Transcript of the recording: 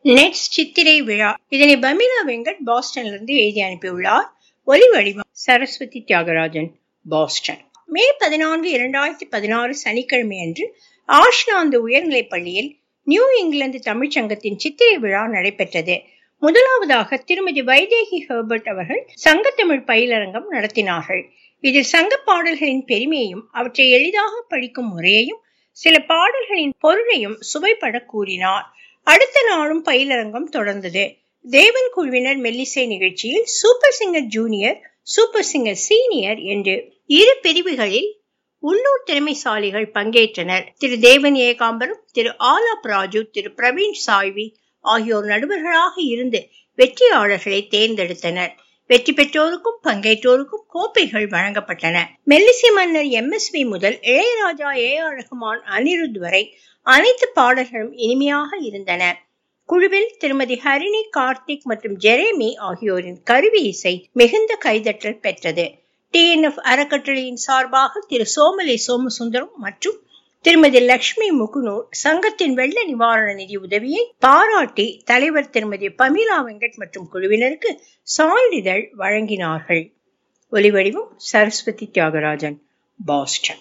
Nets சித்திரை விழா. இதனை Pamela Venkat பாஸ்டனிலிருந்து எழுதி அனுப்பியுள்ளார். ஒலி வடிவம் சரஸ்வதி தியாகராஜன், பாஸ்டன். மே 14, 2016 சனிக்கிழமை அன்று ஆஷ்லாந்து உயர்நிலைப் பள்ளியில் நியூ இங்கிலாந்து தமிழ்ச்சங்கத்தின் சித்திரை விழா நடைபெற்றது. முதலாவதாக திருமதி வைதேகி ஹெர்பர்ட் அவர்கள் சங்கத்தமிழ் பயிலரங்கம் நடத்தினார்கள். இதில் சங்க பாடல்களின் பெருமையையும் அவற்றை எளிதாக படிக்கும் முறையையும் சில பாடல்களின் பொருளையும் சுவைப்பட கூறினார். அடுத்த நாளும் பயிலரங்கம் தொடர்ந்தது. தேவன் குழுவினர் மெல்லிசை நிகழ்ச்சியில் super singer junior, super singer senior என்று இரு பிரிவுகளில் உள்ளூர் திறமைசாலிகள் பங்கேற்றனர். திரு தேவன் ஏகாம்பரம், திரு ஆலாப் ராஜு, திரு பிரவீன் சாய்வி ஆகியோர் நடுவர்களாக இருந்து வெற்றியாளர்களை தேர்ந்தெடுத்தனர். வெற்றி பெற்றோருக்கும் பங்கேற்றோருக்கும் கோப்பைகள் வழங்கப்பட்டன. மெல்லிசை மன்னர் MSV முதல் இளையராஜா, AR ரஹ்மான், அனிருத் வரை அனைத்து பாடல்களும் இனிமையாக இருந்தன. குழுவில் திருமதி ஹரிணி, கார்த்திக் மற்றும் ஜெரேமி ஆகியோரின் கருவி இசை மிகுந்த கைதட்டல் பெற்றது. TNF அறக்கட்டளையின் சார்பாக திரு சோமலை சோமசுந்தரம் மற்றும் திருமதி லட்சுமி முகுனூர் சங்கத்தின் வெள்ள நிவாரண நிதி உதவியை பாராட்டி தலைவர் திருமதி பமீலா வெங்கட் மற்றும் குழுவினருக்கு சான்றிதழ் வழங்கினார்கள். ஒலிவடிவம் சரஸ்வதி தியாகராஜன், பாஸ்டன்.